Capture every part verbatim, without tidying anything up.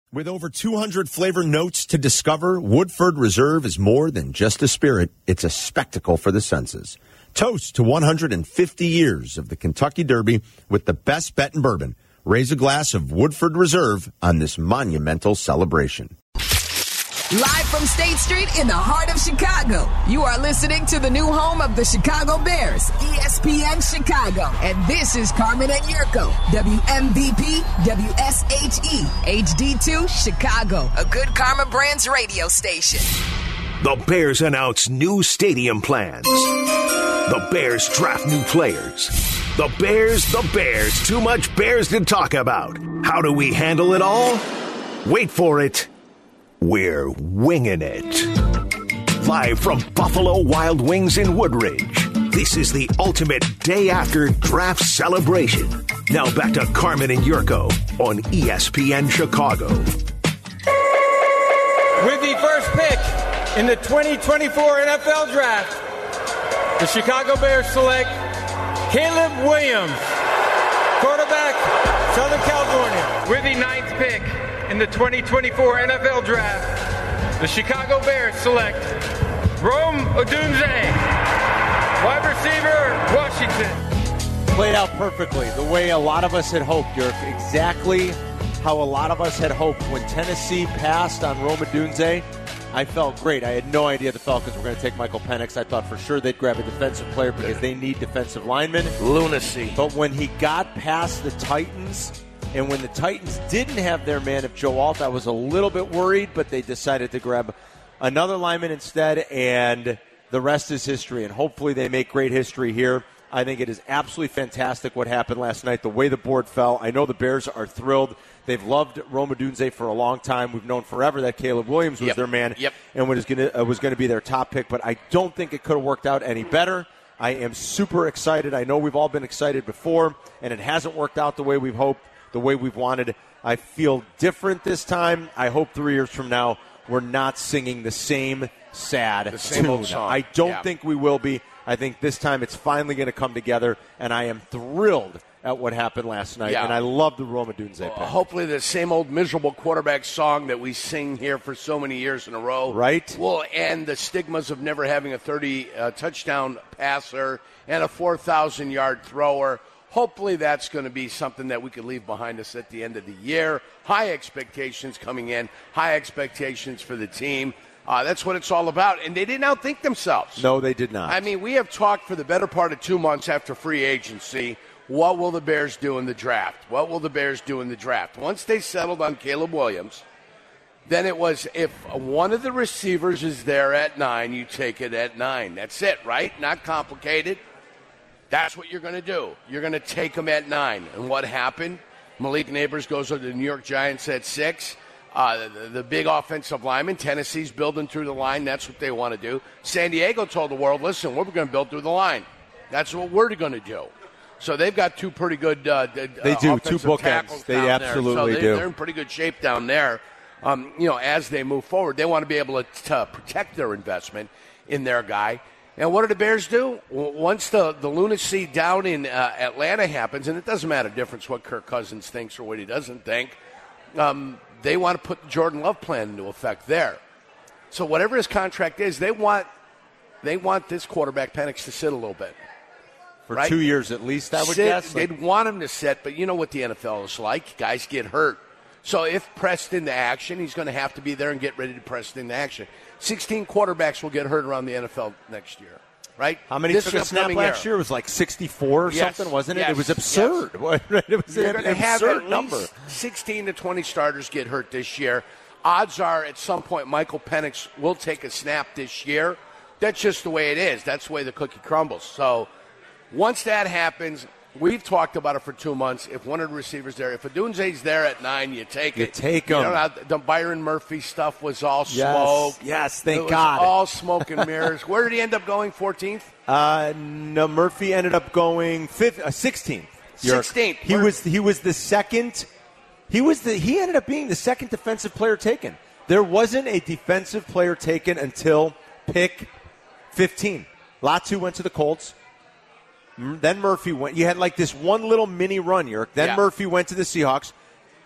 With over two hundred flavor notes to discover, Woodford Reserve is more than just a spirit. It's a spectacle for the senses. Toast to one hundred fifty years of the Kentucky Derby with the best bet in bourbon. Raise a glass of Woodford Reserve on this monumental celebration. Live from State Street in the heart of Chicago, you are listening to the new home of the Chicago Bears, E S P N Chicago. And this is Carmen and Yurko, W M V P, W S H E, H D two, Chicago, a good Karma Brands radio station. The Bears announce new stadium plans. The Bears draft new players. The Bears, the Bears, too much Bears to talk about. How do we handle it all? Wait for it. We're winging it. Live from Buffalo Wild Wings in Woodridge, this is the ultimate day after draft celebration. Now back to Carmen and Yurko on E S P N Chicago. With the first pick in the twenty twenty-four N F L Draft, the Chicago Bears select Caleb Williams, quarterback, Southern California. With the ninth pick in the twenty twenty-four N F L Draft, the Chicago Bears select Rome Odunze, wide receiver, Washington. Played out perfectly, the way a lot of us had hoped, Dirk. Exactly how a lot of us had hoped. When Tennessee passed on Rome Odunze, I felt great. I had no idea the Falcons were going to take Michael Penix. I thought for sure they'd grab a defensive player because they need defensive linemen. Lunacy. But when he got past the Titans, and when the Titans didn't have their man of Joe Alt, I was a little bit worried, but they decided to grab another lineman instead, and the rest is history. And hopefully they make great history here. I think it is absolutely fantastic what happened last night, the way the board fell. I know the Bears are thrilled. They've loved Rome Odunze for a long time. We've known forever that Caleb Williams was yep. their man yep. and was going to uh, was going to be their top pick, but I don't think it could have worked out any better. I am super excited. I know we've all been excited before, and it hasn't worked out the way we've hoped, the way we've wanted. I feel different this time. I hope three years from now we're not singing the same sad the same tune. old song. I don't yeah. think we will be. I think this time it's finally going to come together, and I am thrilled at what happened last night, yeah. and I love the Rome Odunze well, pick. Hopefully the same old miserable quarterback song that we sing here for so many years in a row right? will end the stigmas of never having a thirty-touchdown uh, passer and a four thousand yard thrower. Hopefully that's going to be something that we can leave behind us at the end of the year. High expectations coming in, high expectations for the team. Uh, that's what it's all about. And they didn't outthink themselves. No, they did not. I mean, we have talked for the better part of two months after free agency. What will the Bears do in the draft? What will the Bears do in the draft? Once they settled on Caleb Williams, then it was if one of the receivers is there at nine, you take it at nine. That's it, right? Not complicated. That's what you're going to do. You're going to take them at nine. And what happened? Malik Neighbors goes to the New York Giants at six. Uh, the, the big offensive lineman, Tennessee's building through the line. That's what they want to do. San Diego told the world, listen, we're going to build through the line. That's what we're going to do. So they've got two pretty good uh, They uh, do, two bookends. They absolutely so they, do. They're in pretty good shape down there. Um, you know, as they move forward, they want to be able to, to protect their investment in their guy. And what do the Bears do? Once the, the lunacy down in uh, Atlanta happens, and it doesn't matter the difference what Kirk Cousins thinks or what he doesn't think, um, they want to put the Jordan Love plan into effect there. So whatever his contract is, they want they want this quarterback Penix to sit a little bit. For right? two years at least, I would sit, guess. They'd want him to sit, but you know what the N F L is like. Guys get hurt. So if pressed into action, he's going to have to be there and get ready to press into action. sixteen quarterbacks will get hurt around the N F L next year. Right? How many this took a snap last year? It was like sixty-four or yes. something, wasn't it? Yes. It was absurd. Yes. It was You're an going to have absurd at number. least sixteen to twenty starters get hurt this year. Odds are at some point Michael Penix will take a snap this year. That's just the way it is. That's the way the cookie crumbles. So once that happens, we've talked about it for two months. If one of the receivers there, if Odunze's there at nine, you take You it. take him. You know, the Byron Murphy stuff was all Yes. smoke. Yes, thank it was God. all smoke and mirrors. Where did he end up going? fourteenth? Uh, no, Murphy ended up going fifth, uh, sixteenth. sixteenth. He was he was the second. He was the he ended up being the second defensive player taken. There wasn't a defensive player taken until pick fifteen. Latu went to the Colts. Then Murphy went. You had like this one little mini run, Yerk. Then yeah. Murphy went to the Seahawks.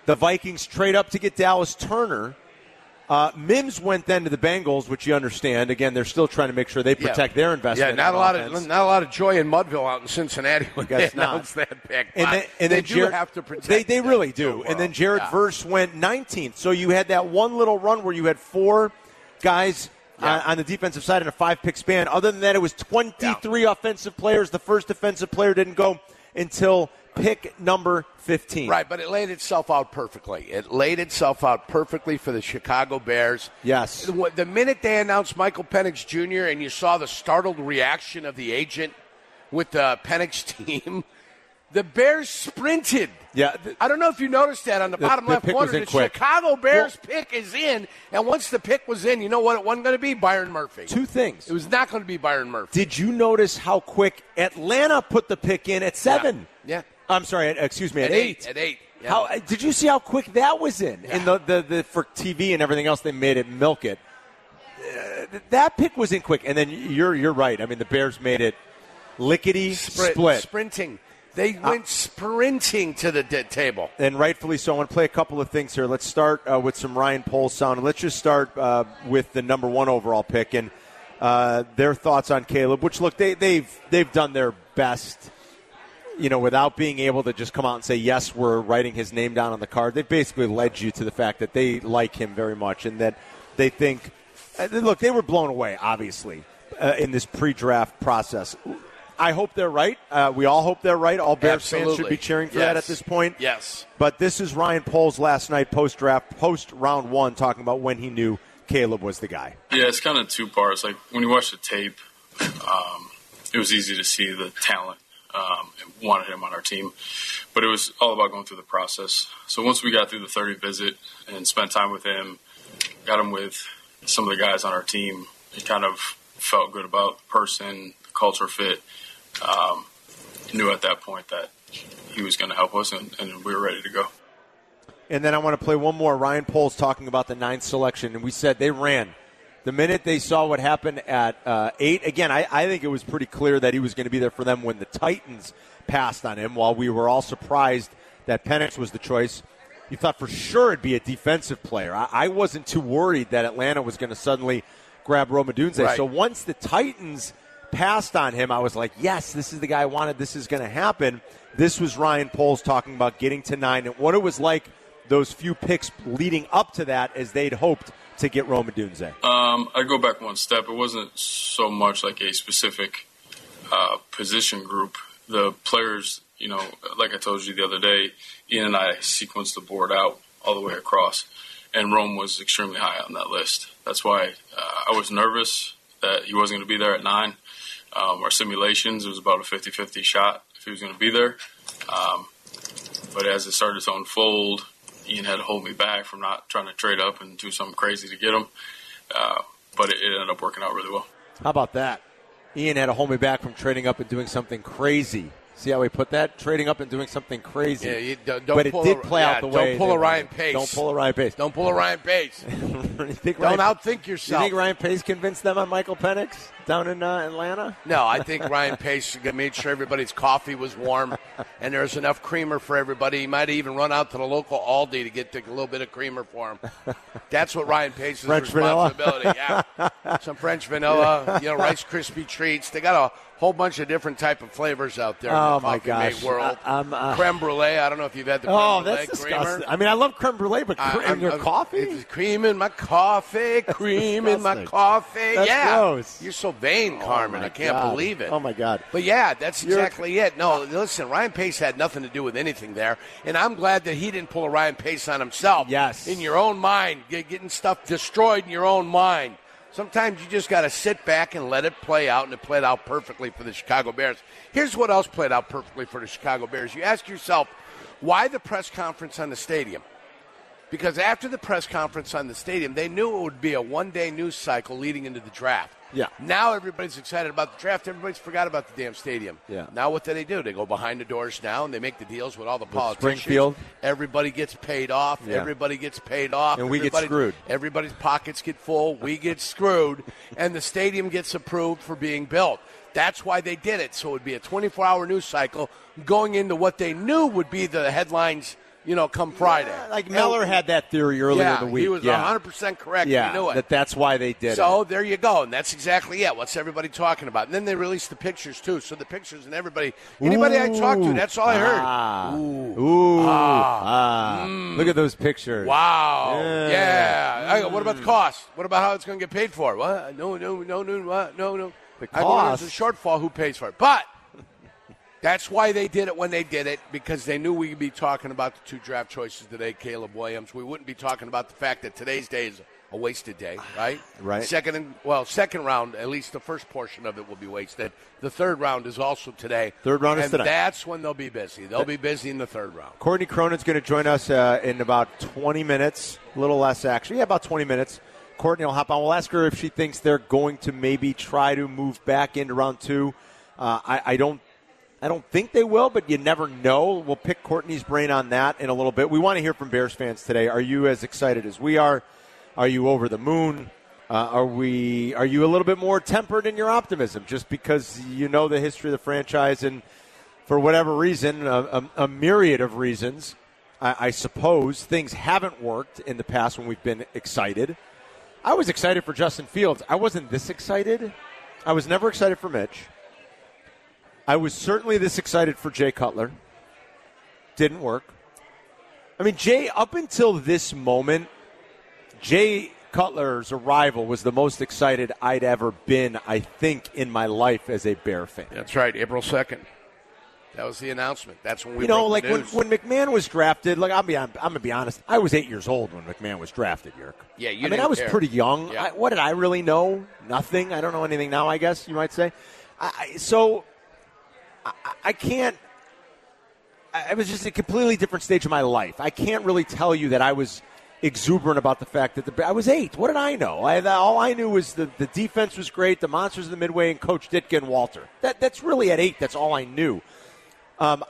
The Vikings trade up to get Dallas Turner. Uh, Mims went then to the Bengals, which you understand. Again, they're still trying to make sure they protect yeah. their investment. Yeah, not a lot offense. of not a lot of joy in Mudville out in Cincinnati when they announced not. that pick. And then, and they then do Jared, have to protect. They they really do. So well. And then Jared yeah. Verse went nineteenth. So you had that one little run where you had four guys yeah. on, on the defensive side in a five-pick span. Other than that, it was twenty-three yeah. offensive players. The first defensive player didn't go until pick number fifteen. Right, but it laid itself out perfectly. It laid itself out perfectly for the Chicago Bears. Yes. The minute they announced Michael Penix Junior and you saw the startled reaction of the agent with the Penix team, the Bears sprinted. Yeah. The, I don't know if you noticed that on the, the bottom the left pick corner. was in The quick. Chicago Bears well, pick is in, and once the pick was in, you know what it wasn't going to be? Byron Murphy. Two things. It was not going to be Byron Murphy. Did you notice how quick Atlanta put the pick in at seven? Yeah. yeah. I'm sorry, excuse me, at, at eight. eight. At eight. Yeah. How did you see how quick that was in? Yeah. And the, the, the for T V and everything else, they made it milk it. Uh, that pick was in quick, and then you're you're right. I mean, the Bears made it lickety Sprint, split, sprinting. They went uh, sprinting to the d- table, and rightfully so. I want to play a couple of things here. Let's start uh, with some Ryan Poles sound. Let's just start uh, with the number one overall pick and uh, their thoughts on Caleb. Which look, they, they've they've done their best. You know, without being able to just come out and say, yes, we're writing his name down on the card, they've basically led you to the fact that they like him very much and that they think, look, they were blown away, obviously, uh, in this pre-draft process. I hope they're right. Uh, we all hope they're right. All Bears Absolutely. fans should be cheering for yes. that at this point. Yes. But this is Ryan Poles last night, post-draft, post-round one, talking about when he knew Caleb was the guy. Yeah, it's kind of two parts. Like, when you watch the tape, um, it was easy to see the talent. Um, and wanted him on our team. But it was all about going through the process. So once we got through the thirty visit and spent time with him, got him with some of the guys on our team, it kind of felt good about the person, the culture fit. Um, knew at that point that he was going to help us, and, and we were ready to go. And then I want to play one more. Ryan Poles talking about the ninth selection, and we said they ran. The minute they saw what happened at uh, eight, again, I, I think it was pretty clear that he was going to be there for them when the Titans passed on him, while we were all surprised that Penix was the choice. You thought for sure it'd be a defensive player. I, I wasn't too worried that Atlanta was going to suddenly grab Rome Odunze. Right. So once the Titans passed on him, I was like, yes, this is the guy I wanted. This is going to happen. This was Ryan Poles talking about getting to nine and what it was like those few picks leading up to that as they'd hoped to get Rome Odunze? Um, I'd go back one step. It wasn't so much like a specific uh, position group. The players, you know, like I told you the other day, Ian and I sequenced the board out all the way across, and Rome was extremely high on that list. That's why uh, I was nervous that he wasn't going to be there at nine. Um, our simulations, it was about a fifty-fifty shot if he was going to be there. Um, but as it started to unfold, Ian had to hold me back from not trying to trade up and do something crazy to get him. Uh, but it, it ended up working out really well. How about that? Ian had to hold me back from trading up and doing something crazy. See how he put that? Trading up and doing something crazy. Yeah, you don't, don't but it pull did a, play yeah, out the don't way. Don't pull a Ryan Pace. Don't pull a Ryan Pace. Don't pull a Ryan Pace. think don't Ryan, outthink yourself. You think Ryan Pace convinced them on Michael Penix down in uh, Atlanta? No, I think Ryan Pace made sure everybody's coffee was warm and there was enough creamer for everybody. He might even run out to the local Aldi to get a little bit of creamer for him. That's what Ryan Pace's French responsibility. Vanilla. Yeah, some French vanilla, you know, Rice Krispie treats. They got a whole bunch of different type of flavors out there oh in the my coffee gosh. mate world. I, I'm, uh, creme brulee. I don't know if you've had the creme oh, brulee that's creamer. disgusting. I mean, I love creme brulee, but cre- I, in your I'm, coffee? It's cream in my coffee. Cream in my coffee. That's yeah. gross. You're so vain, Carmen. Oh I can't God. believe it. Oh, my God. But, yeah, that's You're, exactly it. No, listen, Ryan Pace had nothing to do with anything there. And I'm glad that he didn't pull a Ryan Pace on himself. Yes. In your own mind, getting stuff destroyed in your own mind. Sometimes you just got to sit back and let it play out, and it played out perfectly for the Chicago Bears. Here's what else played out perfectly for the Chicago Bears. You ask yourself, why the press conference on the stadium? Because after the press conference on the stadium, they knew it would be a one-day news cycle leading into the draft. Yeah. Now everybody's excited about the draft. Everybody's forgot about the damn stadium. Yeah. Now what do they do? They go behind the doors now, and they make the deals with all the with politicians. Springfield. Everybody gets paid off. Yeah. Everybody gets paid off. And we get Everybody, screwed. Everybody's pockets get full. We get screwed. And the stadium gets approved for being built. That's why they did it. So it would be a twenty-four hour news cycle going into what they knew would be the headlines you know, come Friday. Yeah, like Miller and, had that theory earlier yeah, in the week. He was yeah. one hundred percent correct. Yeah, he knew it. That that's why they did so, it. So there you go. And that's exactly it. What's everybody talking about? And then they released the pictures, too. So the pictures and everybody, anybody Ooh. I talked to, that's all I heard. Ah. Ooh. Ooh. Ah. Ah. Mm. Look at those pictures. Wow. Yeah. yeah. Mm. What about the cost? What about how it's going to get paid for? What? No, no, no, no, what? no, no. The I cost. There's a shortfall. Who pays for it? But that's why they did it when they did it, because they knew we'd be talking about the two draft choices today, Caleb Williams. We wouldn't be talking about the fact that today's day is a wasted day, right? Right. Second and well, second round, at least the first portion of it will be wasted. The third round is also today. Third round and is today. That's when they'll be busy. They'll be busy in the third round. Courtney Cronin's going to join us uh, in about twenty minutes, a little less actually. Yeah, about twenty minutes. Courtney will hop on. We'll ask her if she thinks they're going to maybe try to move back into round two. Uh, I, I don't. I don't think they will, but you never know. We'll pick Courtney's brain on that in a little bit. We want to hear from Bears fans today. Are you as excited as we are? Are you over the moon? Uh, are we? Are you a little bit more tempered in your optimism just because you know the history of the franchise and for whatever reason, a, a, a myriad of reasons, I, I suppose, things haven't worked in the past when we've been excited. I was excited for Justin Fields. I wasn't this excited. I was never excited for Mitch. I was certainly this excited for Jay Cutler. Didn't work. I mean, Jay, up until this moment, Jay Cutler's arrival was the most excited I'd ever been, I think, in my life as a Bear fan. That's right, April second. That was the announcement. That's when we You know, broke like the when, news. when McMahon was drafted, like I'll be, I'm, I'm going to be honest, I was eight years old when McMahon was drafted, Yerk. Yeah, you I mean, didn't I was care. pretty young. Yeah. I, what did I really know? Nothing. I don't know anything now, I guess you might say. I, I- so I, I can't. I it was just a completely different stage of my life. I can't really tell you that I was exuberant about the fact that the I was eight. What did I know? I, all I knew was the, the defense was great, the monsters of the Midway, and Coach Ditka and Walter. That that's really at eight. That's all I knew. Um,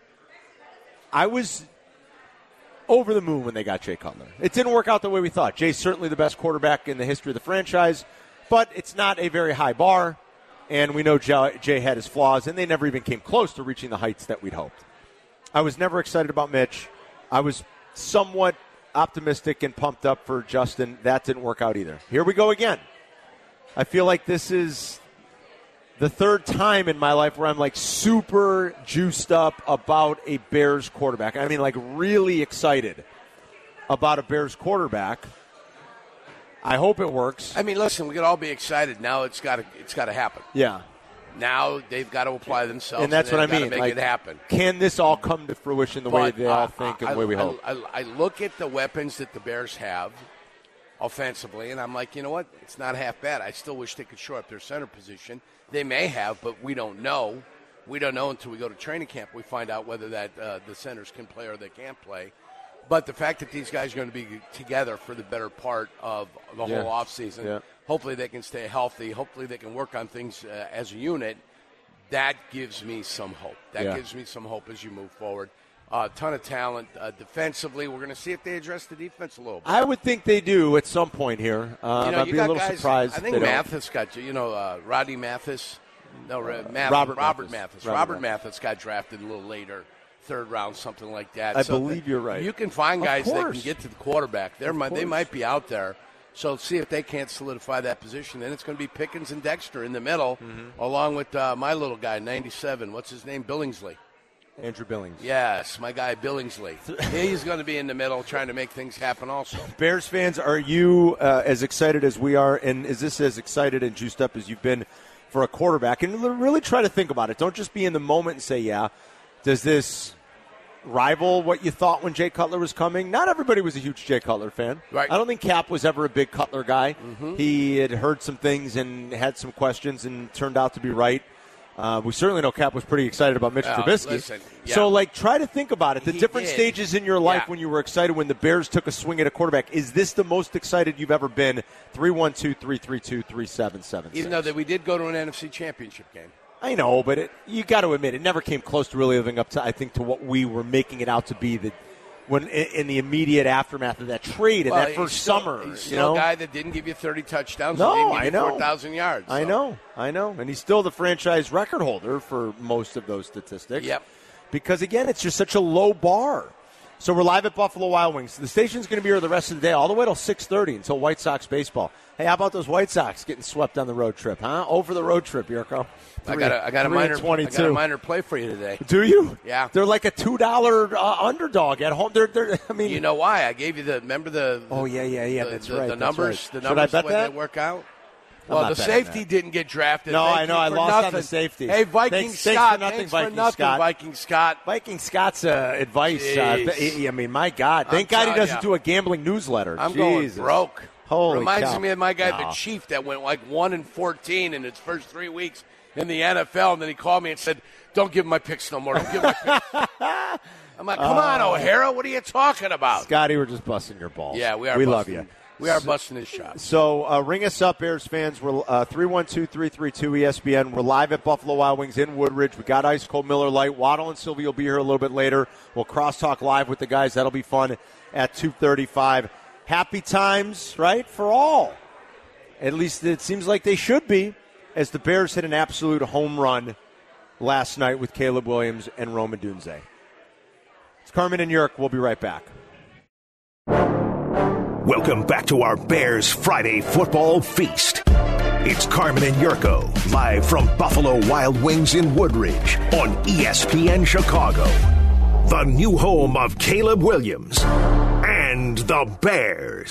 I was over the moon when they got Jay Cutler. It didn't work out the way we thought. Jay's certainly the best quarterback in the history of the franchise, but it's not a very high bar, and we know Jay had his flaws, and they never even came close to reaching the heights that we'd hoped. I was never excited about Mitch. I was somewhat optimistic and pumped up for Justin. That didn't work out either. Here we go again. I feel like this is the third time in my life where I'm like super juiced up about a Bears quarterback. I mean, like really excited about a Bears quarterback. I hope it works. I mean, listen, we could all be excited. Now it's got to it's got to happen. Yeah. Now they've got to apply themselves, And that's and what I they've mean. got to make like, it happen. Can this all come to fruition the way But, they uh, all think and I, the way we I, hope? I, I look at the weapons that the Bears have offensively, and I'm like, you know what? It's not half bad. I still wish they could shore up their center position. They may have, but we don't know. We don't know until we go to training camp. We find out whether that uh, the centers can play or they can't play. But the fact that these guys are going to be together for the better part of the Yeah. whole offseason, Yeah. hopefully they can stay healthy. Hopefully they can work on things uh, as a unit. That gives me some hope. That Yeah. gives me some hope as you move forward. A uh, ton of talent uh, defensively. We're going to see if they address the defense a little bit. I would think they do at some point here. Um, you know, I'd you be got a little guys, surprised. I if think they don't. Mathis got, you know, uh, Rodney Mathis. No, uh, Mathis, Robert Robert Mathis. Mathis. Robert Robert Mathis got drafted a little later, third round, something like that. I So believe you're right. You can find Of guys that course. can get to the quarterback. They're, Of might, they course. might be out there. So see if they can't solidify that position. Then it's going to be Pickens and Dexter in the middle, Mm-hmm. along with uh, my little guy, ninety-seven. What's his name? Billingsley. Andrew Billings. Yes, my guy Billingsley. He's going to be in the middle trying to make things happen also. Bears fans, are you uh, as excited as we are, and is this as excited and juiced up as you've been for a quarterback? And really try to think about it. Don't just be in the moment and say, yeah. Does this rival what you thought when Jay Cutler was coming? Not everybody was a huge Jay Cutler fan. Right. I don't think Cap was ever a big Cutler guy. Mm-hmm. He had heard some things and had some questions and turned out to be right. Uh, we certainly know Cap was pretty excited about Mitch Uh, Trubisky. listen, yeah. So, like, try to think about it. The He different did. stages in your life Yeah. when you were excited when the Bears took a swing at a quarterback. Is this the most excited you've ever been? three one two, three three two, three seven seven six. Even though that we did go to an N F C Championship game. I know, but it, you got to admit, it never came close to really living up to, I think, to what we were making it out to be the, when in, in the immediate aftermath of that trade in Well, that he's first still- summer. He's you still know? a guy that didn't give you thirty touchdowns. No, and didn't give I you know. four thousand yards. I so. know, I know. And he's still the franchise record holder for most of those statistics. Yep. Because, again, it's just such a low bar. So we're live at Buffalo Wild Wings. The station's going to be here the rest of the day, all the way till six thirty until White Sox baseball. Hey, how about those White Sox getting swept on the road trip, huh? Over the road trip, Yurko. I got a, I got a minor, I got a minor play for you today. Do you? Yeah. They're like a two dollar uh, underdog at home. They're, they're, I mean, you know why? I gave you the, remember the, the oh, yeah, yeah, yeah, the, that's the, right. The that's numbers, right. the numbers, Should I bet when that? they work out. I'm Well, the safety that. didn't get drafted. No, Thank I know. you I for lost nothing. on the safety. Hey, Viking thanks, Scott. Thanks for nothing, thanks Viking for nothing, Scott. Viking Scott. Viking Scott's uh, advice. Uh, I mean, my God. Thank I'm God he doesn't ya. do a gambling newsletter. I'm Jesus. going broke. Holy Reminds cow. me of my guy, No. the Chief, that went like one and fourteen in his first three weeks in the N F L, and then he called me and said, "Don't give him my picks no more. Don't give him my picks." I'm like, "Come on, O'Hara, what are you talking about?" Scotty, we're just busting your balls. Yeah, we are. We busting, love you. We are busting his shot. So uh, ring us up, Bears fans. We're uh, three one two, three three two, E S P N. We're live at Buffalo Wild Wings in Woodridge. We got Ice Cold Miller Lite. Waddle and Sylvie will be here a little bit later. We'll crosstalk live with the guys. That'll be fun at two thirty-five. Happy times, right, for all. At least it seems like they should be, as the Bears hit an absolute home run last night with Caleb Williams and Rome Odunze. It's Carmen and Yerk. We'll be right back. Welcome back to our Bears Friday football feast. It's Carmen and Yurko, live from Buffalo Wild Wings in Woodridge on E S P N Chicago. The new home of Caleb Williams and the Bears.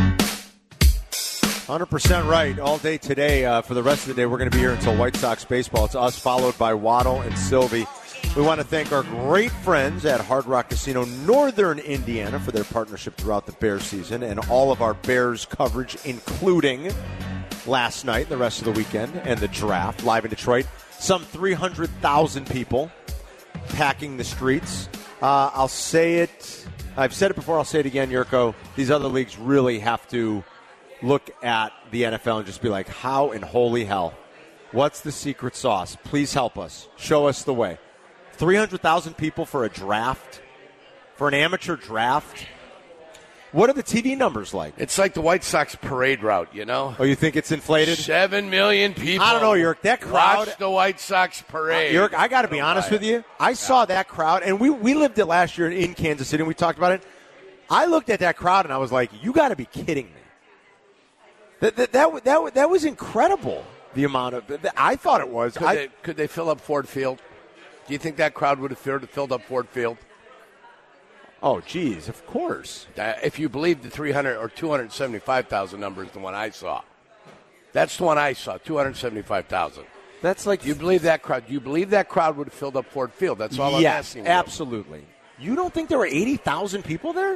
one hundred percent right. All day today. Uh, for the rest of the day, we're going to be here until White Sox baseball. It's us, followed by Waddle and Sylvie. We want to thank our great friends at Hard Rock Casino, Northern Indiana, for their partnership throughout the Bears season and all of our Bears coverage, including last night, the rest of the weekend, and the draft live in Detroit. Some three hundred thousand people packing the streets. Uh, I'll say it. I've said it before. I'll say it again, Yurko. These other leagues really have to look at the N F L and just be like, how in holy hell? What's the secret sauce? Please help us. Show us the way. three hundred thousand people for a draft, for an amateur draft. What are the T V numbers like? It's like the White Sox parade route, you know? Oh, you think it's inflated? Seven million people. I don't know, Yerk. That crowd. Watch the White Sox parade. Uh, Yerk, I got to be honest with you. I saw that crowd, and we, we lived it last year in Kansas City, and we talked about it. I looked at that crowd, and I was like, you got to be kidding me. That, that, that, that, that was incredible, the amount of – I thought it was. Could, I, they, could they fill up Ford Field? Do you think that crowd would have filled up Ford Field? Oh, geez, of course. Uh, if you believe the three hundred or two hundred seventy-five thousand number is the one I saw. That's the one I saw, two hundred seventy-five thousand. That's like Do you believe that crowd? Do you believe that crowd would have filled up Ford Field? That's all I'm yes, asking. Yes, absolutely. You don't think there were eighty thousand people there?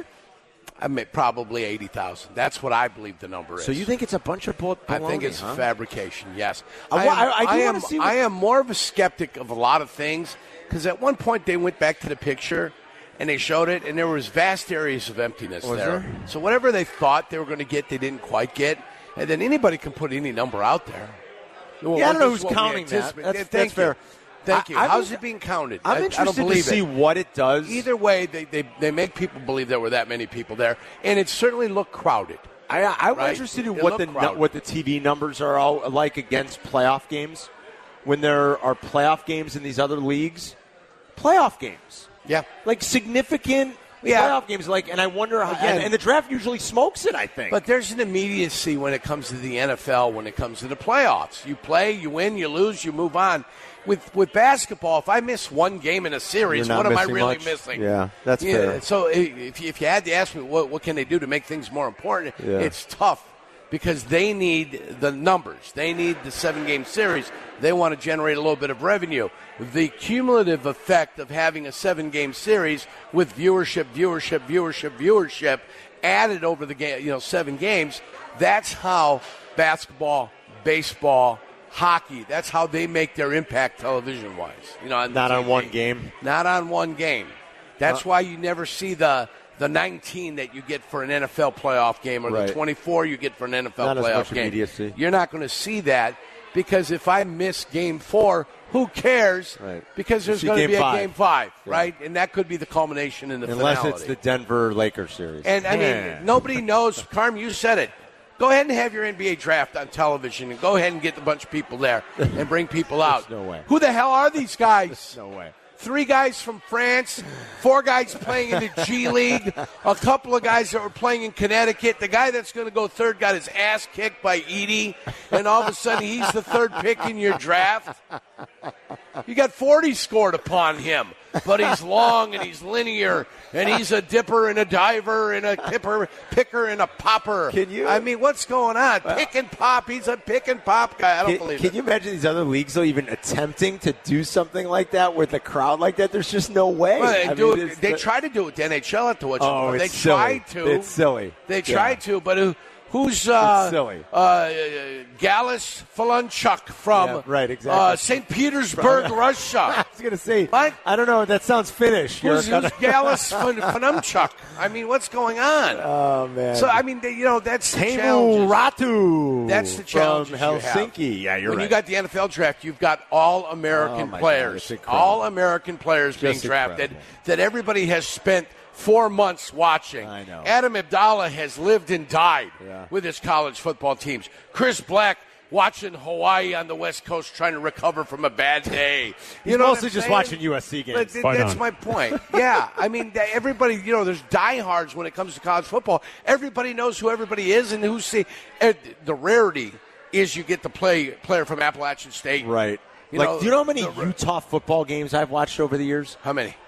I mean, probably eighty thousand. That's what I believe the number is. So you think it's a bunch of bull- baloney, I think it's huh? fabrication, yes. I, I, am, I, I, do I, am, want to see what- I am more of a skeptic of a lot of things because at one point they went back to the picture and they showed it, and there was vast areas of emptiness Was there. there? So whatever they thought they were going to get, they didn't quite get. And then anybody can put any number out there. Well, yeah, I don't know this is who's what we counting that. anticipate. That's, Yeah, that's thank fair. you. Thank you. I, I How's was, it being counted? I'm I, interested I don't believe to see it. what it does. Either way, they, they, they make people believe there were that many people there, and it certainly looked crowded. I, I'm right? interested in It what the looked crowded. what the T V numbers are all like against playoff games. When there are playoff games in these other leagues, playoff games, Yeah. like significant Yeah. playoff games. Like, and I wonder how. Again- and, and the draft usually smokes it. I think. But there's an immediacy when it comes to the N F L, when it comes to the playoffs. You play, you win, you lose, you move on. With with basketball, if I miss one game in a series, You're not what am I missing really much. missing? Yeah, that's Yeah, fair. So if you, if you had to ask me what, what can they do to make things more important, Yeah. it's tough because they need the numbers. They need the seven-game series. They want to generate a little bit of revenue. The cumulative effect of having a seven-game series with viewership, viewership, viewership, viewership added over the game, you know, seven games, that's how basketball, baseball, hockey, that's how they make their impact television-wise. You know, on Not on T V. one game. Not on one game. That's Uh, why you never see the the nineteen that you get for an N F L playoff game or Right. the twenty-four you get for an N F L Not as playoff much game. immediacy. You're not going to see that because if I miss game four, who cares? Right. Because You there's see going to game be a five. game five, Yeah. right? And that could be the culmination in the Unless finality. it's the Denver Lakers series. And, I mean, Yeah. nobody knows. Carm, you said it. Go ahead and have your N B A draft on television and go ahead and get a bunch of people there and bring people out. no way. Who the hell are these guys? No way. three guys from France, four guys playing in the G League, a couple of guys that were playing in Connecticut. The guy that's going to go third got his ass kicked by Edie, and all of a sudden he's the third pick in your draft. You got forty scored upon him, but he's long and he's linear, and he's a dipper and a diver and a pipper, picker and a popper. Can you? I mean, what's going on? Well, pick and pop. He's a pick and pop guy. I don't can, believe can it. Can you imagine these other leagues, though, even attempting to do something like that with a crowd like that? There's just no way. Well, they I do mean, it, they the, try to do it with the N H L at the Witch. Oh, they it's tried silly. to. It's silly. They yeah. tried to, but who, who's uh, silly. Uh, Gallus Falanchuk from yeah, right, exactly. uh, Saint Petersburg, Russia? I was going to say, what? I don't know. That sounds Finnish. Who's, who's Gallus Fanumchuk? I mean, what's going on? Oh, man. So, I mean, they, you know, that's the Teemu challenge. Ratu That's the challenge from Helsinki. Yeah, you're when right. you got the N F L draft, you've got all American oh players, God, all American players Just being drafted incredible. that everybody has spent four months watching. I know. Adam Abdallah has lived and died yeah. with his college football teams. Chris Black watching Hawaii on the West Coast trying to recover from a bad day. He's you know mostly just saying? watching U S C games. But Fight that's on. my point. Yeah, I mean, that everybody, you know, there's diehards when it comes to college football. Everybody knows who everybody is and who's see. The rarity is you get to play player from Appalachian State. Right. You like, know, do you know how many the- Utah football games I've watched over the years? How many?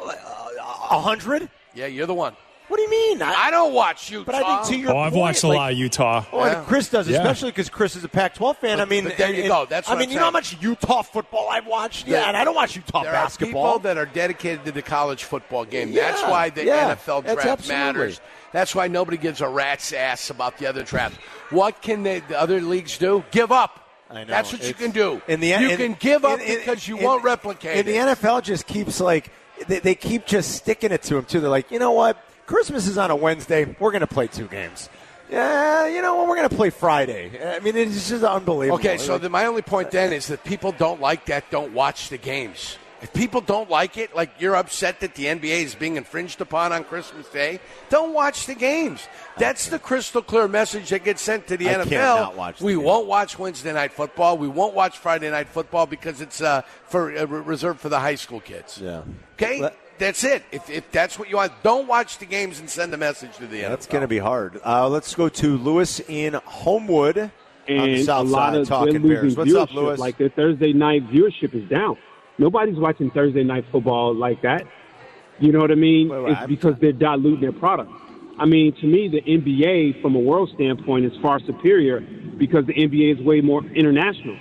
A hundred? Yeah, you're the one. What do you mean? I, I don't watch Utah. but I think to your Oh, I've point, watched a like, lot of Utah. Oh, and Yeah. Chris does, Yeah. especially because Chris is a Pac twelve fan. But- I mean, but there you and- go. That's I what mean, I'm you know how saying. much Utah football I've watched? There- Yeah, and I don't watch Utah There basketball. are people that are dedicated to the college football game. Yeah, That's why the yeah, N F L that's draft absolutely. matters. That's why nobody gives a rat's ass about the other draft. What can they, the other leagues do? Give up. I know. That's what you It's- can do. In the, you in, can give up in- in- because you in- won't replicate And the it. N F L just keeps like they, they keep just sticking it to him too. They're like, you know what? Christmas is on a Wednesday. We're going to play two games. Yeah, you know what? We're going to play Friday. I mean, it's just unbelievable. Okay, so Like, the, my only point then is that people don't like that, don't watch the games. If people don't like it, like you're upset that the N B A is being infringed upon on Christmas Day, don't watch the games. That's the crystal clear message that gets sent to the I N F L. can't not watch the we game. won't watch Wednesday Night Football. We won't watch Friday Night Football because it's uh, for uh, reserved for the high school kids. Yeah. Okay? Let- That's it. If, if that's what you want, don't watch the games and send a message to the N F L. That's going to be hard. Uh, let's go to Lewis in Homewood on the And south a lot side of talking they're losing Bears. What's up, viewership. Lewis? Like their Thursday night viewership is down. Nobody's watching Thursday night football like that. You know what I mean? Wait, wait, it's I'm- because they're diluting their product. I mean, to me, the N B A, from a world standpoint, is far superior because the N B A is way more international.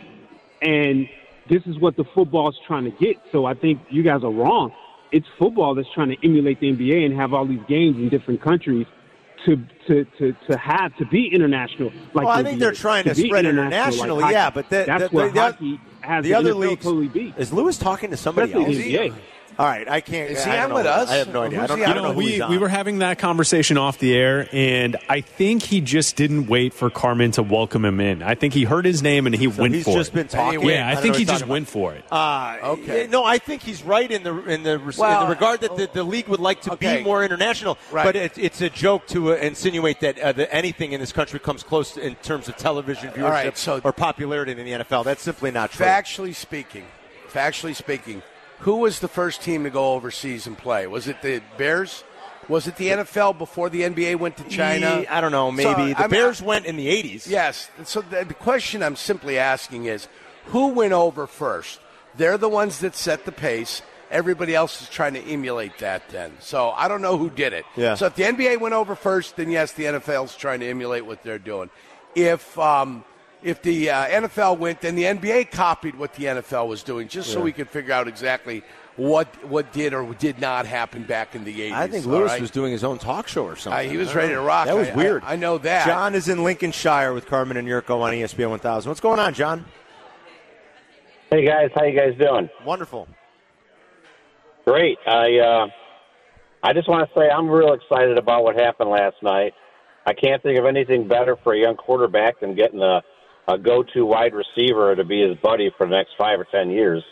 And this is what the football is trying to get. So I think you guys are wrong. It's football that's trying to emulate the N B A and have all these games in different countries to to to, to have to be international. Like well, I the think N B A. they're trying to be spread international internationally, like yeah, hockey. but the, that's the, where the, the, hockey has the other N F L leagues. totally beat. Is Lewis talking to somebody Especially else? the N B A. All right, I can't. Is he I don't on know. with us? I have no idea. Who's I don't, he I on? don't know who we, he's on. we were having that conversation off the air, and I think he just didn't wait for Carmen to welcome him in. I think he heard his name and he So went he's for just it. been talking. Yeah, I, don't think know he what he's just talking went for it. Uh, Okay. No, I think he's right in the in the, in Well, the regard that the, the league would like to okay. be more international. Right. But it, it's a joke to uh, insinuate that, uh, that anything in this country comes close to, in terms of television viewership All right, so- or popularity in the N F L. That's simply not true. Factually speaking, factually speaking, who was the first team to go overseas and play? Was it the Bears? Was it the N F L before the N B A went to China? I don't know. So, Maybe the I'm- Bears went in the eighties. Yes. And so the, the question I'm simply asking is, who went over first? They're the ones that set the pace. Everybody else is trying to emulate that then. So I don't know who did it. Yeah. So if the N B A went over first, then yes, the N F L is trying to emulate what they're doing. If um, if the uh, N F L went, then the N B A copied what the N F L was doing, just so we could figure out exactly what what did or did not happen back in the eighties. I think all Lewis right? was doing his own talk show or Uh, something. he was I ready don't to know. rock. That was I- weird. I, I know that. John is in Lincolnshire with Carmen and Yurko on E S P N one thousand. What's going on, John? Hey guys, how you guys doing? Wonderful. Great. I uh, I just want to say I'm real excited about what happened last night. I can't think of anything better for a young quarterback than getting a, a go-to wide receiver to be his buddy for the next five or ten years.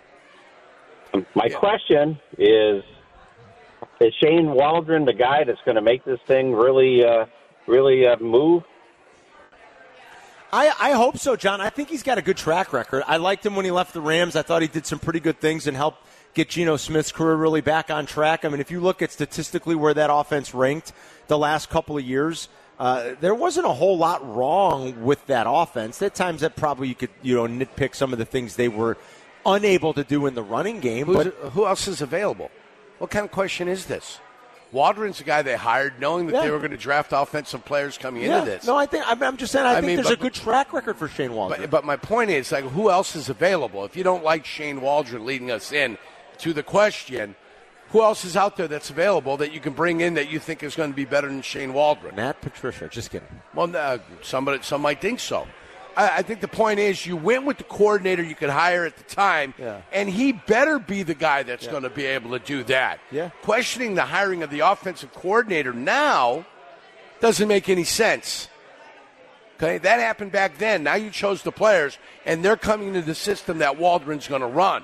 My Yeah. question is: is Shane Waldron the guy that's going to make this thing really, uh, really uh, move? I, I hope so, John. I think he's got a good track record. I liked him when he left the Rams. I thought he did some pretty good things and helped get Geno Smith's career really back on track. I mean, if you look at statistically where that offense ranked the last couple of years, uh, there wasn't a whole lot wrong with that offense. At times that probably you could, you know, nitpick some of the things they were unable to do in the running game. Who's, but who else is available? What kind of question is this? Waldron's a guy they hired knowing that yeah. they were going to draft offensive players coming yeah. into this. No, I think I'm, I'm just saying I, I think mean, there's but, a good track record for Shane Waldron. But, but my point is, like, who else is available? If you don't like Shane Waldron leading us in to the question, who else is out there that's available that you can bring in that you think is going to be better than Shane Waldron? Matt Patricia, just kidding. Well, uh, somebody, some might think so. I, I think the point is you went with the coordinator you could hire at the time, yeah. and he better be the guy that's yeah. going to be able to do that. Yeah. Questioning the hiring of the offensive coordinator now doesn't make any sense. Okay, that happened back then. Now you chose the players, and they're coming into the system that Waldron's going to run.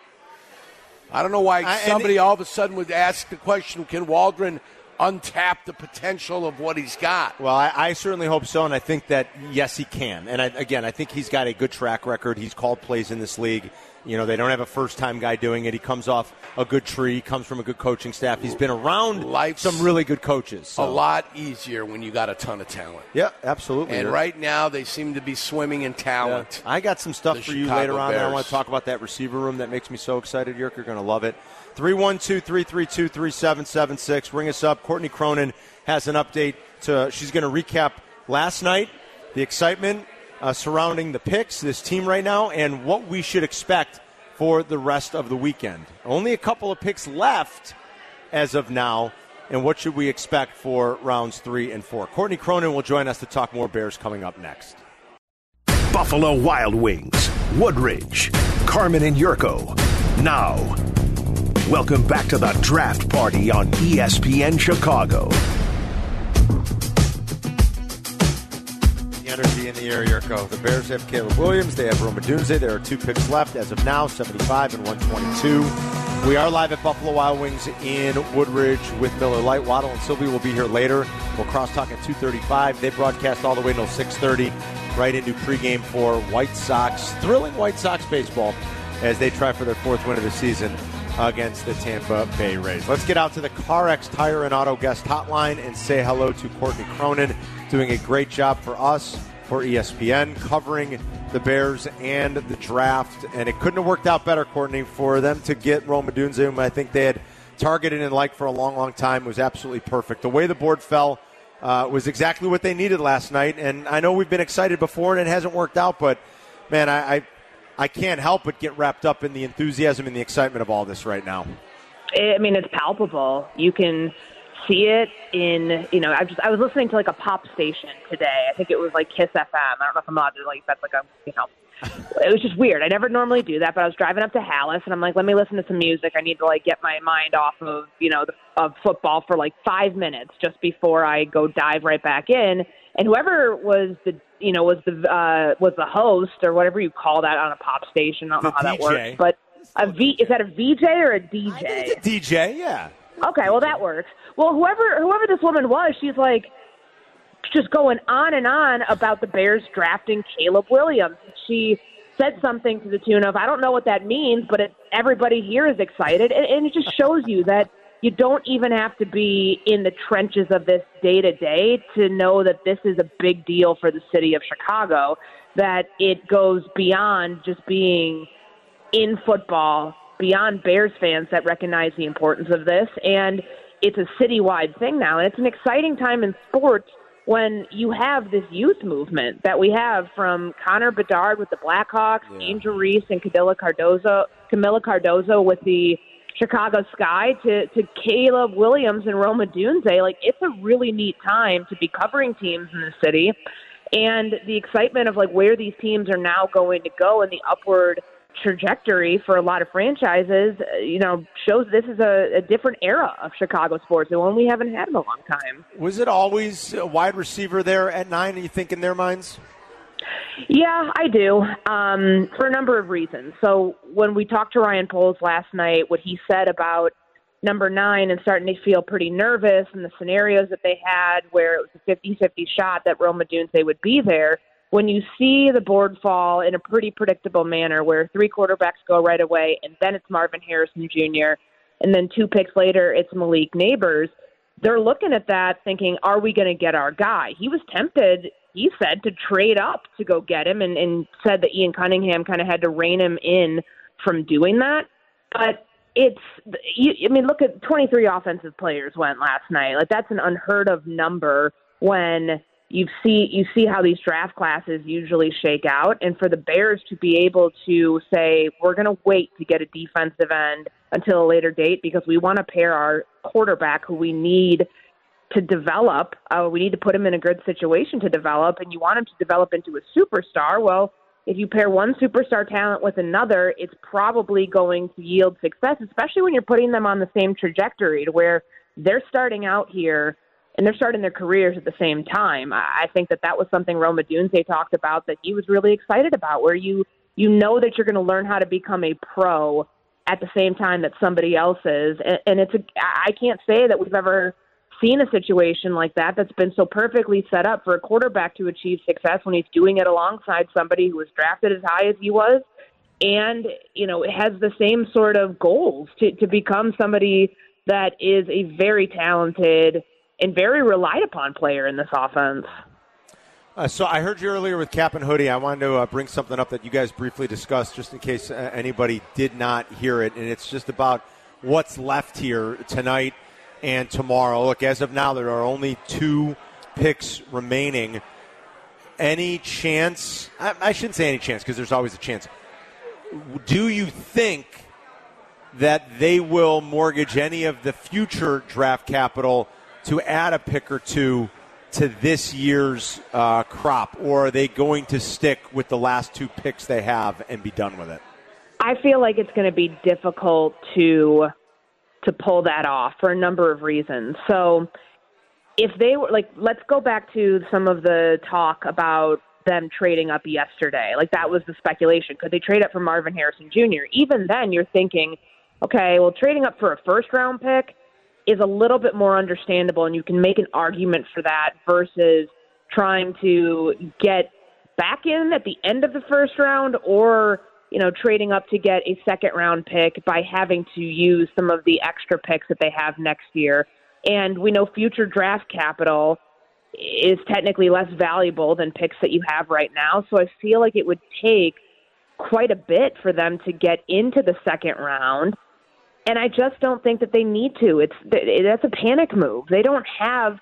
I don't know why I, somebody it, all of a sudden would ask the question, can Waldron untap the potential of what he's got? Well, I, I certainly hope so, and I think that, yes, he can. And, I, again, I think he's got a good track record. He's called plays in this league. You know, they don't have a first-time guy doing it. He comes off a good tree. He comes from a good coaching staff. He's been around Life's some really good coaches. So. A lot easier when you got a ton of talent. Yeah, absolutely. And right now they seem to be swimming in talent. Yeah. I got some stuff the for you Chicago later on. Bears. I want to talk about that receiver room that makes me so excited. Yerk, you're going to love it. three one two, three three two, three seven seven six. Ring us up. Courtney Cronin has an update. To, she's going to recap last night, the excitement uh, surrounding the picks, this team right now, and what we should expect for the rest of the weekend. Only a couple of picks left as of now, and what should we expect for rounds three and four? Courtney Cronin will join us to talk more Bears coming up next. Buffalo Wild Wings, Woodridge, Carmen and Yurko. Now, welcome back to the Draft Party on E S P N Chicago. Energy in the air, Yurko. The Bears have Caleb Williams. They have Rome Odunze. There are two picks left as of now, seventy-five and one twenty-two. We are live at Buffalo Wild Wings in Woodridge with Miller Lite. Waddle and Sylvie will be here later. We'll cross-talk at two thirty-five. They broadcast all the way until six thirty, right into pregame for White Sox. Thrilling White Sox baseball as they try for their fourth win of the season against the Tampa Bay Rays. Let's get out to the CarX Tire and Auto Guest Hotline and say hello to Courtney Cronin, doing a great job for us, for E S P N, covering the Bears and the draft. And it couldn't have worked out better, Courtney, for them to get Rome Odunze, whom I think they had targeted and liked for a long, long time. It was absolutely perfect. The way the board fell uh, was exactly what they needed last night. And I know we've been excited before and it hasn't worked out, but, man, I, I I can't help but get wrapped up in the enthusiasm and the excitement of all this right now. I mean, it's palpable. You can see it in, you know, I just I was listening to like a pop station today. I think it was like Kiss F M. I don't know if I'm allowed to, like, that's like a, you know, it was just weird. I never normally do that, but I was driving up to Hallis and I'm like, let me listen to some music. I need to like get my mind off of, you know, the, of football for like five minutes just before I go dive right back in. And whoever was the, you know, was the uh, was the host or whatever you call that on a pop station. I don't know how that works, but a V is that a V J or a D J? I think it's a D J, yeah. Okay, well that works. Well, whoever whoever this woman was, she's like just going on and on about the Bears drafting Caleb Williams. She said something to the tune of, I don't know what that means, but it, everybody here is excited, and, and it just shows you that you don't even have to be in the trenches of this day-to-day to know that this is a big deal for the city of Chicago, that it goes beyond just being in football, beyond Bears fans that recognize the importance of this, and it's a citywide thing now. And it's an exciting time in sports when you have this youth movement that we have from Connor Bedard with the Blackhawks, yeah. Angel Reese and Camila Cardozo, Camila Cardozo with the Chicago Sky to, to Caleb Williams and Rome Odunze. Like, it's a really neat time to be covering teams in the city, and the excitement of like where these teams are now going to go and the upward trajectory for a lot of franchises, you know, shows this is a, a different era of Chicago sports and one we haven't had in a long time. Was it always a wide receiver there at nine, you think, in their minds? Yeah, I do, um, for a number of reasons. So when we talked to Ryan Poles last night, what he said about number nine and starting to feel pretty nervous and the scenarios that they had where it was a fifty-fifty shot that Rome Odunze would be there, when you see the board fall in a pretty predictable manner where three quarterbacks go right away and then it's Marvin Harrison Junior and then two picks later it's Malik Neighbors, they're looking at that thinking, are we going to get our guy? He was tempted, he said, to trade up to go get him and, and said that Ian Cunningham kind of had to rein him in from doing that. But it's, you, I mean, look at twenty-three offensive players went last night. Like, that's an unheard of number when you see you see how these draft classes usually shake out. And for the Bears to be able to say, we're going to wait to get a defensive end until a later date because we want to pair our quarterback who we need to develop. Uh, we need to put him in a good situation to develop, and you want him to develop into a superstar. Well, if you pair one superstar talent with another, it's probably going to yield success, especially when you're putting them on the same trajectory to where they're starting out here and they're starting their careers at the same time. I think that that was something Rome Odunze talked about that he was really excited about, where you you know that you're going to learn how to become a pro at the same time that somebody else is. And, and it's a, I can't say that we've ever seen a situation like that that's been so perfectly set up for a quarterback to achieve success when he's doing it alongside somebody who was drafted as high as he was and, you know, has the same sort of goals to, to become somebody that is a very talented and very relied upon player in this offense. Uh, so I heard you earlier with Cap and Hoodie. I wanted to uh, bring something up that you guys briefly discussed just in case uh, anybody did not hear it, and it's just about what's left here tonight and tomorrow. Look, as of now, there are only two picks remaining. Any chance, I, I shouldn't say any chance because there's always a chance. Do you think that they will mortgage any of the future draft capital to add a pick or two to this year's uh, crop, or are they going to stick with the last two picks they have and be done with it? I feel like it's going to be difficult to to pull that off for a number of reasons. So if they were like, let's go back to some of the talk about them trading up yesterday. Like, that was the speculation. Could they trade up for Marvin Harrison Junior? Even then you're thinking, okay, well, trading up for a first round pick is a little bit more understandable, and you can make an argument for that versus trying to get back in at the end of the first round or, you know, trading up to get a second round pick by having to use some of the extra picks that they have next year. And we know future draft capital is technically less valuable than picks that you have right now. So I feel like it would take quite a bit for them to get into the second round. And I just don't think that they need to. It's that's a panic move. They don't have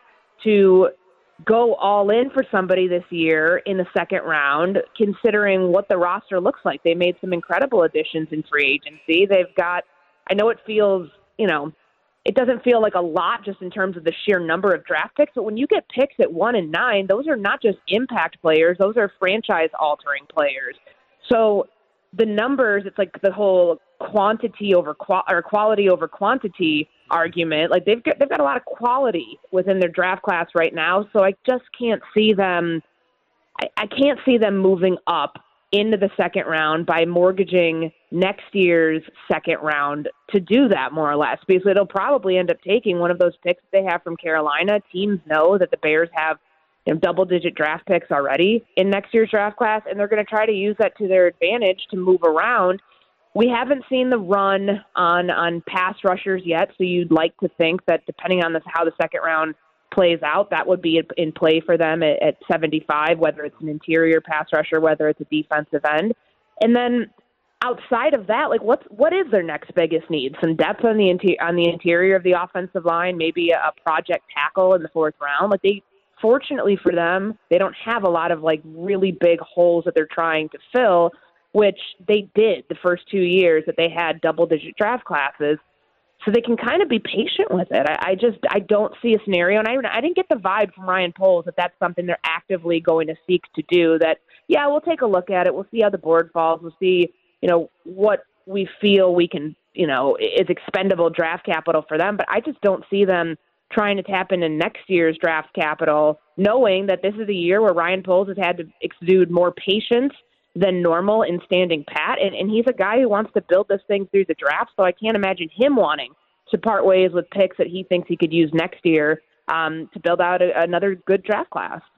to go all in for somebody this year in the second round, considering what the roster looks like. They made some incredible additions in free agency. They've got, I know it feels, you know, it doesn't feel like a lot just in terms of the sheer number of draft picks, but when you get picks at one and nine, those are not just impact players, those are franchise-altering players. So the numbers, it's like the whole quantity over qual- or quality over quantity argument. Like they've got, they've got a lot of quality within their draft class right now. So I just can't see them. I, I can't see them moving up into the second round by mortgaging next year's second round to do that, more or less, because it'll probably end up taking one of those picks that they have from Carolina. Teams know that the Bears have, you know, double-digit draft picks already in next year's draft class, and they're going to try to use that to their advantage to move around. We haven't seen the run on on pass rushers yet, so you'd like to think that depending on the, how the second round plays out, that would be in play for them at, at seventy-five, whether it's an interior pass rusher, whether it's a defensive end. And then outside of that, like what's what is their next biggest need? Some depth on the inter- on the interior of the offensive line, maybe a, a project tackle in the fourth round. Like they, fortunately for them, they don't have a lot of like really big holes that they're trying to fill, which they did the first two years that they had double-digit draft classes. So they can kind of be patient with it. I, I just I don't see a scenario, and I, I didn't get the vibe from Ryan Poles that that's something they're actively going to seek to do. That, yeah, we'll take a look at it. We'll see how the board falls. We'll see, you know, what we feel we can, you know, is expendable draft capital for them. But I just don't see them trying to tap into next year's draft capital, knowing that this is a year where Ryan Poles has had to exude more patience than normal in standing pat. And, and he's a guy who wants to build this thing through the draft. So I can't imagine him wanting to part ways with picks that he thinks he could use next year um, to build out a, another good draft class.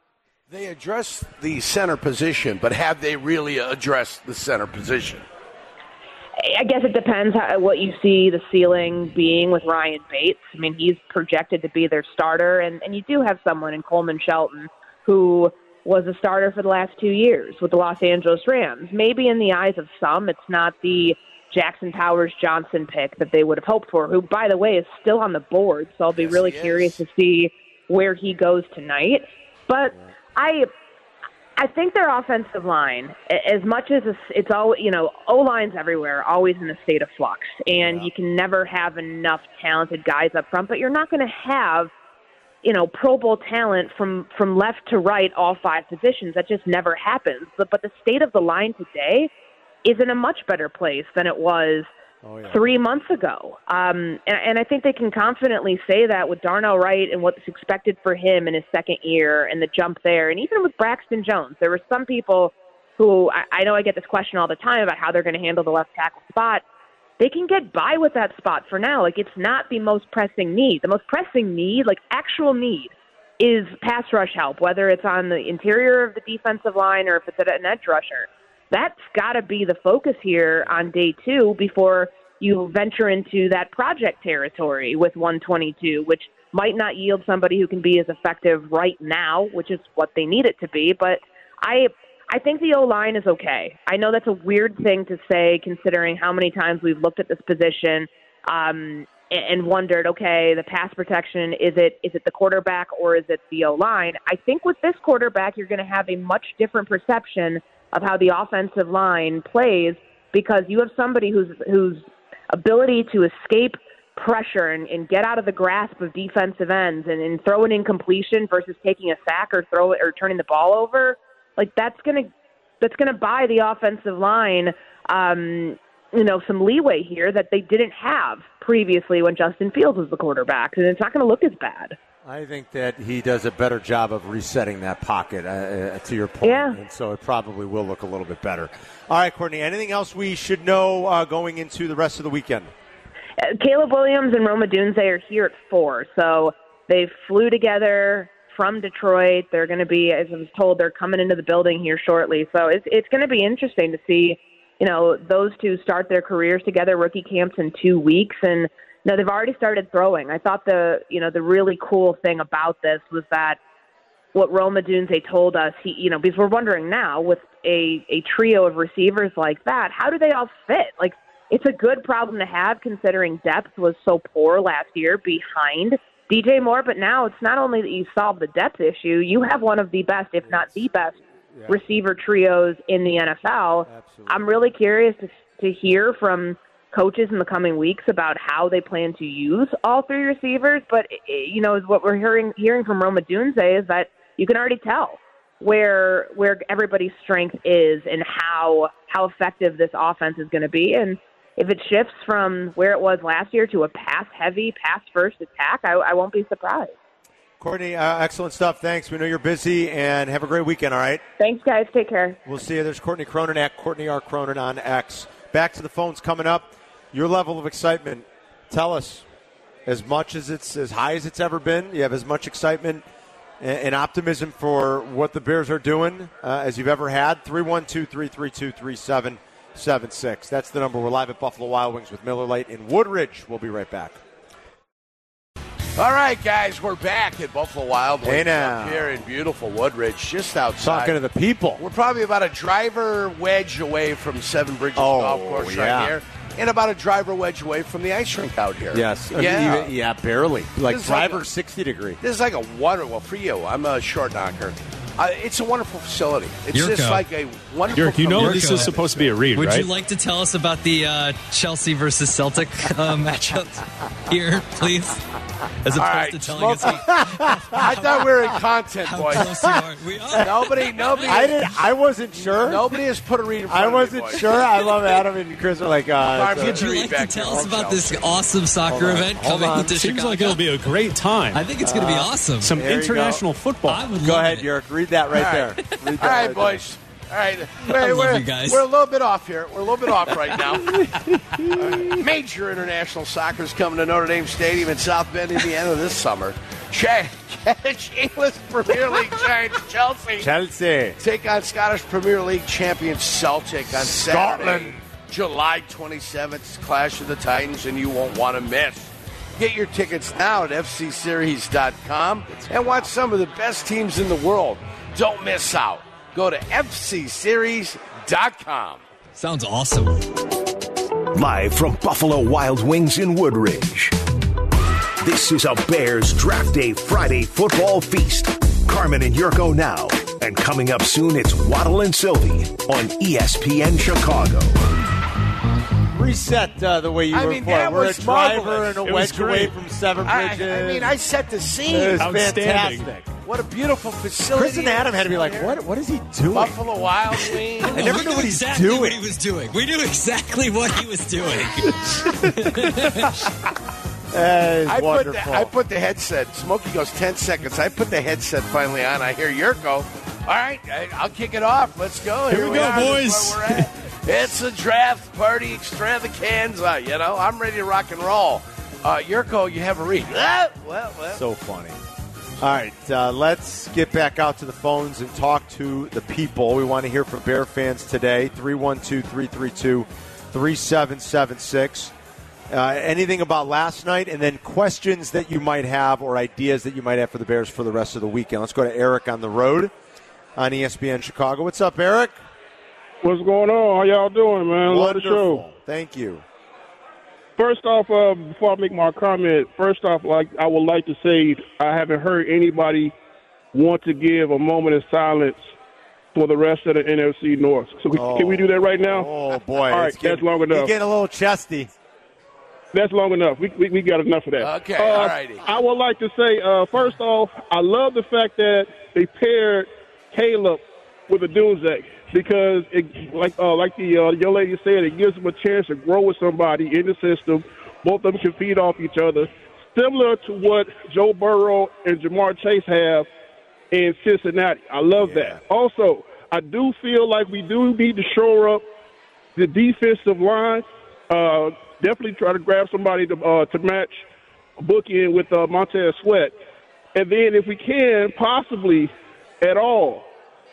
They address the center position, but have they really addressed the center position? I guess it depends how, what you see the ceiling being with Ryan Bates. I mean, he's projected to be their starter, and, and you do have someone in Coleman Shelton who was a starter for the last two years with the Los Angeles Rams. Maybe in the eyes of some, it's not the Jackson Powers Johnson pick that they would have hoped for, who, by the way, is still on the board, so I'll be yes, really curious to see where he goes tonight. But yeah. I... I think their offensive line, as much as it's all, you know, O-lines everywhere, always in a state of flux. And yeah. you can never have enough talented guys up front, but you're not going to have, you know, Pro Bowl talent from, from left to right, all five positions. That just never happens. But, but the state of the line today is in a much better place than it was oh, yeah. three months ago. Um, and, and I think they can confidently say that with Darnell Wright and what's expected for him in his second year and the jump there. And even with Braxton Jones, there were some people who, I, I know I get this question all the time about how they're going to handle the left tackle spot. They can get by with that spot for now. Like, it's not the most pressing need. The most pressing need, like actual need, is pass rush help, whether it's on the interior of the defensive line or if it's an edge rusher. That's got to be the focus here on day two before you venture into that project territory with one twenty-two, which might not yield somebody who can be as effective right now, which is what they need it to be. But I I think the O-line is okay. I know that's a weird thing to say considering how many times we've looked at this position um, and wondered, okay, the pass protection, is it is it the quarterback or is it the O-line? I think with this quarterback, you're going to have a much different perception of how the offensive line plays, because you have somebody whose whose ability to escape pressure and, and get out of the grasp of defensive ends and, and throw an incompletion versus taking a sack or throw it or turning the ball over, like that's gonna that's gonna buy the offensive line um, you know, some leeway here that they didn't have previously when Justin Fields was the quarterback, and it's not going to look as bad. I think that he does a better job of resetting that pocket, uh, to your point. Yeah. And so it probably will look a little bit better. All right, Courtney, anything else we should know uh, going into the rest of the weekend? Uh, Caleb Williams and Rome Odunze are here at four. So they flew together from Detroit. They're going to be, as I was told, they're coming into the building here shortly. So it's, it's going to be interesting to see, you know, those two start their careers together, rookie camps in two weeks. And no, they've already started throwing. I thought the, you know, the really cool thing about this was that what Rome Odunze told us, he, you know, because we're wondering now with a, a trio of receivers like that, how do they all fit? Like, it's a good problem to have considering depth was so poor last year behind D J Moore. But now it's not only that you solve the depth issue, you have one of the best, if not the best, yeah. receiver trios in the N F L. Absolutely. I'm really curious to, to hear from coaches in the coming weeks about how they plan to use all three receivers. But, you know, what we're hearing hearing from Rome Odunze is that you can already tell where where everybody's strength is and how how effective this offense is going to be. And if it shifts from where it was last year to a pass-heavy, pass-first attack, I, I won't be surprised. Courtney, uh, excellent stuff. Thanks. We know you're busy, and have a great weekend, all right? Thanks, guys. Take care. We'll see you. There's Courtney Cronin at Courtney R. Cronin on X. Back to the phones coming up. Your level of excitement, tell us, as much as it's as high as it's ever been, you have as much excitement and, and optimism for what the Bears are doing uh, as you've ever had. three one two, three three two, three seven seven six. That's the number. We're live at Buffalo Wild Wings with Miller Lite in Woodridge. We'll be right back. All right, guys, we're back at Buffalo Wild Wings hey now. up here in beautiful Woodridge, just outside. Talking to the people. We're probably about a driver wedge away from Seven Bridges oh, Golf Course yeah. right here, and about a driver wedge away from the ice rink out here. Yes. Yeah, Even, yeah barely. Like this driver like a, sixty degree. This is like a wonder. Well, for you, I'm a short knocker. Uh, it's a wonderful facility. It's Yurko. just like a wonderful. Yurko, you know Yurko. this is supposed to be a read, Would right? you like to tell us about the uh, Chelsea versus Celtic uh, matchup here, please? As opposed right, to telling us. How, I thought we were in content, how boys. close you are. We are. Nobody, nobody. I did. I wasn't sure. Nobody has put a read in front I of me, wasn't boys. sure. I love Adam and Chris are like. Uh, Would Would you like to tell us about this awesome soccer Hold on, event hold coming on. to Seems Chicago? like it'll be a great time. I think it's going to be awesome. Some There you international go. football. I would Go love ahead, it. Yerk. Read that right All there. right. Read that All right, right boys. All right. We're, I love we're, you guys. we're a little bit off here. We're a little bit off right now. uh, major international soccer is coming to Notre Dame Stadium in South Bend, Indiana this summer. Catch English Premier League giants Chelsea. Chelsea. Take on Scottish Premier League champion Celtic on Saturday, Scotland. July twenty-seventh. Clash of the Titans, and you won't want to miss. Get your tickets now at F C series dot com and watch some of the best teams in the world. Don't miss out. Go to F C series dot com. Sounds awesome. Live from Buffalo Wild Wings in Woodridge. This is a Bears Draft Day Friday football feast. Carmen and Yurko now. And coming up soon, it's Waddle and Sylvie on E S P N Chicago. Reset uh, the way you I were mean, before. that We're was a driver marvelous. and It a was wedge away great. from Seven I, Bridges. I mean, I set the scene. It was Outstanding. fantastic. What a beautiful facility. Chris and Adam had to be like, what, what is he doing? Buffalo Wild Wings. I never we knew knew what he's exactly doing. what he was doing. We knew exactly what he was doing. That is I put, wonderful. the, I put the headset. Smokey goes ten seconds. I put the headset finally on. I hear Yurko. All right, I, I'll kick it off. Let's go. Here we go, are. This is boys. where we're at. It's a draft party extravaganza. You know, I'm ready to rock and roll. Uh, Yurko, you have a read. Ah, well, well. So funny. All right, uh, let's get back out to the phones and talk to the people. We want to hear from Bear fans today. three one two, three three two, three seven seven six. Uh, anything about last night, and then questions that you might have or ideas that you might have for the Bears for the rest of the weekend. Let's go to Eric on the road on E S P N Chicago. What's up, Eric? What's going on? How y'all doing, man? Love the show. Wonderful. Thank you. First off, uh, before I make my comment, first off, like I would like to say I haven't heard anybody want to give a moment of silence for the rest of the N F C North. So we, Oh. can we do that right now? Oh, boy. All right, It's getting- that's long You're enough. getting a little chesty. That's long enough. We we, we got enough of that. Okay, uh, all righty. I would like to say, uh, first off, I love the fact that they paired Caleb with a Doomsday because, it, like uh, like the uh, young lady said, it gives them a chance to grow with somebody in the system. Both of them can feed off each other, similar to what Joe Burrow and Jamar Chase have in Cincinnati. I love Yeah. that. Also, I do feel like we do need to shore up the defensive line. Uh, definitely try to grab somebody to uh, to match bookend with uh, Montez Sweat. And then if we can, possibly at all,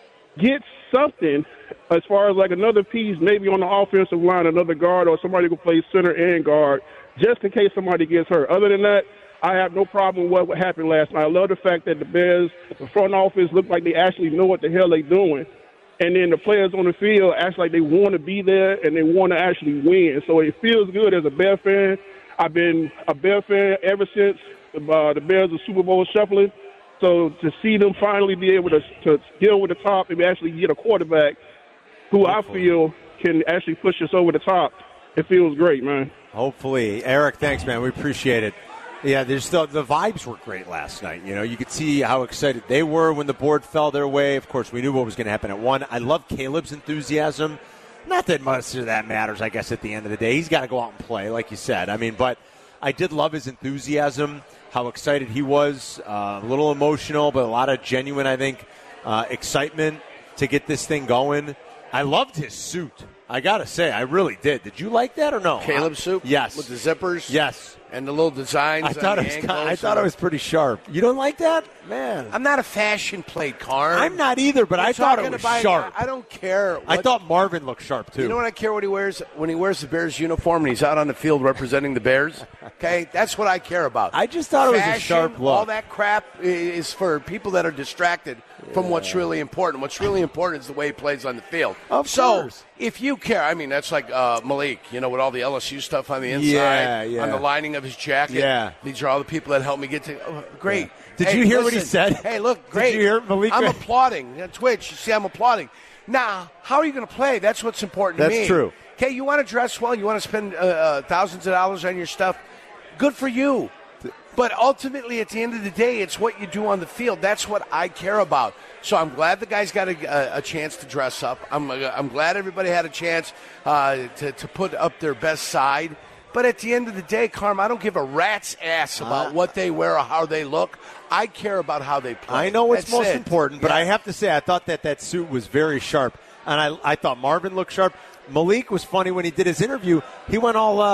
get something as far as like another piece, maybe on the offensive line, another guard or somebody who can play center and guard, just in case somebody gets hurt. Other than that, I have no problem with what happened last night. I love the fact that the Bears, the front office, look like they actually know what the hell they're doing. And then the players on the field act like they want to be there and they want to actually win. So it feels good as a Bear fan. I've been a Bear fan ever since uh, the Bears are Super Bowl shuffling. So to see them finally be able to, to deal with the top and actually get a quarterback who I feel can actually push us over the top, it feels great, man. Hopefully. Eric, thanks, man. We appreciate it. Yeah, there's the, the vibes were great last night. You know, you could see how excited they were when the board fell their way. Of course, we knew what was going to happen at one. I love Caleb's enthusiasm. Not that much of that matters, I guess, at the end of the day. He's got to go out and play, like you said. I mean, but I did love his enthusiasm, how excited he was. Uh, a little emotional, but a lot of genuine, I think, uh, excitement to get this thing going. I loved his suit. I got to say, I really did. Did you like that or no? Caleb's suit? Yes. With the zippers? Yes. And the little designs I on thought the it was ankles. kind, I thought it was pretty sharp. You don't like that? Man. I'm not a fashion plate, Carm. I'm not either, but We're I thought it talking was about- sharp. I don't care. I what- thought Marvin looked sharp, too. You know what I care what he wears? When he wears the Bears uniform and he's out on the field representing the Bears, okay? That's what I care about. I just thought it was a Fashion, sharp look. All that crap is for people that are distracted from what's really important. What's really important is the way he plays on the field. Of so, course. if you care, I mean, that's like uh, Malik, you know, with all the L S U stuff on the inside, Yeah, yeah. on the lining of his jacket. Yeah. These are all the people that helped me get to. Oh, great. Did Hey, you hear what he listen. said? Hey, look, great. Did you hear Malik? I'm applauding. On Twitch, you see I'm applauding. Now, how are you going to play? That's what's important That's to me. true. Okay, you want to dress well, you want to spend uh, uh, thousands of dollars on your stuff. Good for you. But ultimately, at the end of the day, it's what you do on the field. That's what I care about. So I'm glad the guys got a, a, a chance to dress up. I'm, uh, I'm glad everybody had a chance uh, to, to put up their best side. But at the end of the day, Carm, I don't give a rat's ass about Uh, what they wear or how they look. I care about how they play. I know what's That's most it. important, but Yeah. I have to say, I thought that that suit was very sharp. And I, I thought Marvin looked sharp. Malik was funny when he did his interview. He went all, uh,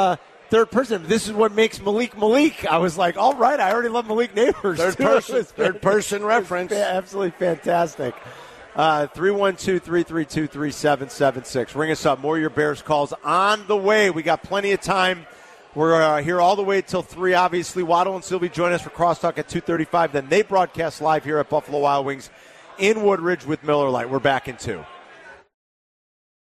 third person. This is what makes Malik Malik. I was like, all right, I already love Malik Neighbors. Third too. person, third person reference. Absolutely fantastic. Uh, three one two, three three two, three seven seven six. Ring us up. More of your Bears calls on the way. We got plenty of time. We're uh, here all the way till three, obviously. Waddle and Sylvie join us for Crosstalk at two thirty-five. Then they broadcast live here at Buffalo Wild Wings in Woodridge with Miller Lite. We're back in two.